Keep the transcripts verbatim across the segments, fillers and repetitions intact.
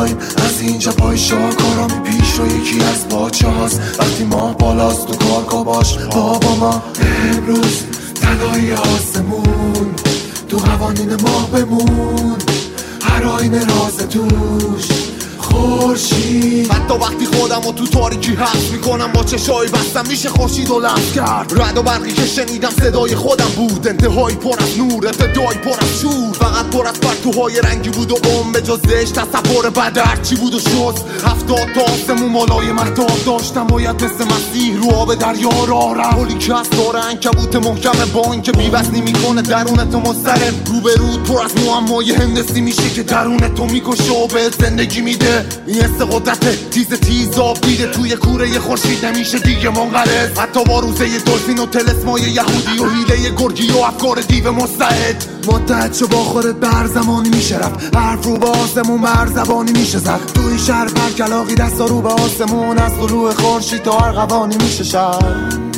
بالاییم، از اینجا پای شاهکارا می پیش رو یکی از باچه هاست. وقتی ماه بالاست تو کارگاه باش بابا ما امروز تنهایی آسمون، تو قوانین ماه بمون، هر آینه راز توش خورشید. حتی وقتی خودم و تو تاریکی حس میکنم با چشای بستم میشه خورشید و لمس کرد. رد و برقی که شنیدم صدای خودم بود، انتهایی پر از نور، ابتدایی پر از شور. فقط پر از پرتوهای رنگی بود و اون به جز دش تصور بد هرچی بود و شد. هفتاد تا آسمون مالای مهتاب داشتم، باید مثل مسیح رو آب دریا راه رفت. پلی که از داره عنکبوت محکم بان که بی‌وزنی میکنه درونتو مضطرب. روبرود پر از معمای هندسی میشه که درونتو میکشه و به زندگی میده. این حس قدرت تیز تیز آب دیده توی کوره خورشید نمیشه دیگه منقرض. حتی با روزه دلفین و تلسمای یهودی و حیله گرگی و افکار دیو مستعد. متحد شو با خودت به هر زمانی میشه رفت، حرف رو به آسمون به هر زبانی میشه زد. تو این شهر پرکلاقی دستا رو به آسمون، از طلوع خورشید تا هر قوانی میشه شهر.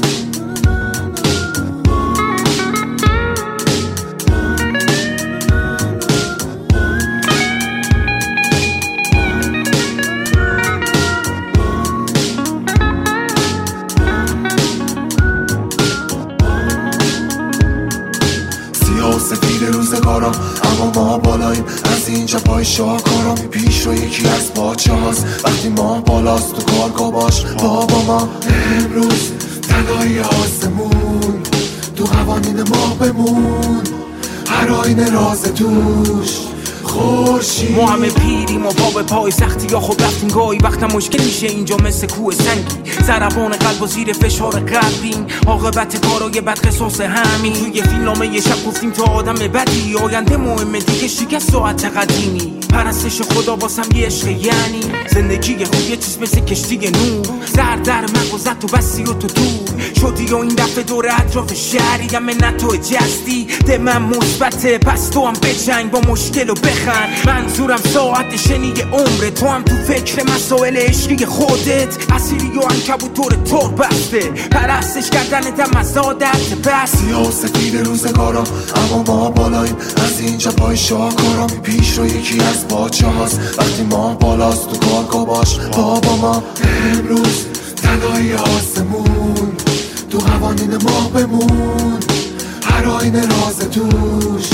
سفید روزگارا اما ما بالاییم، از اینجا پای شاهکارا می پیش رو یکی از باچه هاست. وقتی ماه بالاست تو کارگاه باش بابا ما امروز تنهایی آسمون، تو قوانین ماه بمون، هر آینه راز توش خورشید. ما همه پیریم و پا به پای سختی یا خب رفتیم گاهی وقتا مشکل میشه اینجا مثل کوه سنگی. ضربان قلب و زیر فشار قلبیم، عاقبت کارای بد قصاص همین. توی فیلمنامه یه شب گفتیم تا آدم بدی، آینده مهمه دیگه شکست ساعت قدیمی. پرستش خدا واسم یه عشق یعنی زندگی خوب یه چیز مثل کشتی نور. زر در مغزت و بسی و تو دور شدی و این دفعه دور اطراف شهری همه نه تو جستی. ده من مثبته پس تو هم بجنگ با مشکل و بخند. منظورم ساعت شنی عمره، تو هم تو فکر مسائل عشقی خودت. اسیری و عنکبوت طور طور بسته، پرستش کردن دم از عادت بس. سیاه و سفید روزگارا اما ما بالاییم، از اینجا پای شاهکارا می پیش رو یکی از باچه هاست. وقتی ماه بالاست تو کارگاه باش بابا ما امروز تنهایی آسمون، تو قوانین ماه بمون، هر آینه راز توش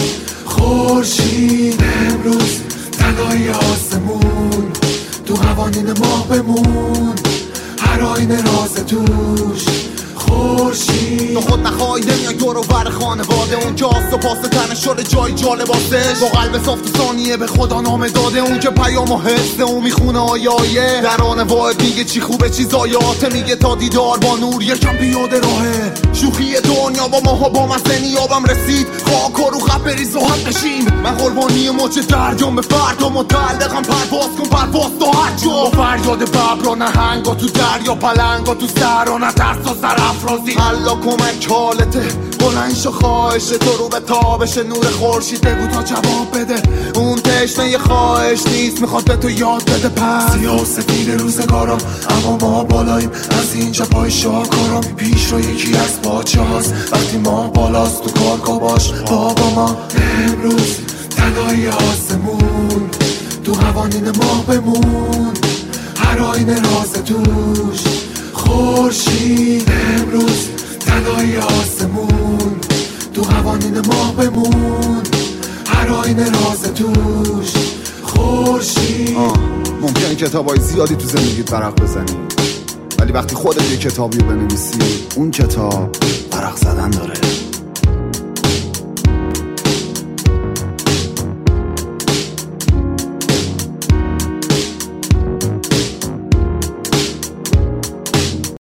خورشید. امروز تنهایی آسمون، تو قوانین ماه بمون، هر آینه راز توش خورشید. تو خود نخواهی نمیای دور و بر خانواده، اون که آست و پاس تنه شده جای جالباتش. با قلب صاف تو ثانیه به خدا نامه داده، اون که پیام و حسه اون میخونه آیایه. در آن واحد میگه چی خوبه چی زایاته، میگه تا دیدار با نور یکم پیاده راهه. شوخی دنیا با ماها با مزه نیابم رسید، خاک و رو خط بریز و حد نشیم. من قربانی موج دردم به فردا متعلقم، پرواز کن پرواز تا هر جا. با فریاد ببر و نهنگا تو دریا پلنگا تو سر و نترس و سرافرازی. الله کمک حالته بلند شو خواهش تو رو به تابش نور خورشید. بگو تا جواب بده اون تشنه خواهش نیست میخواد به تو یاد بده. پس سیاه و سفید روزگارا اما ما بالاییم، از اینجا پای شاهکارا می پیش رو یکی از باچه هاست. وقتی ماه بالاست تو کارگاه باش بابا ما امروز تنهایی آسمون، تو قوانین ماه بمون، هر آینه راز توش خورشید. امروز تنهایی آسمون، تو قوانین ماه بمون، هر آینه راز توش خورشید. ممکنه کتابای زیادی تو زندگیت برق بزنی، ولی وقتی خودت یه کتابی رو بنویسی اون کتاب برق زدن داره.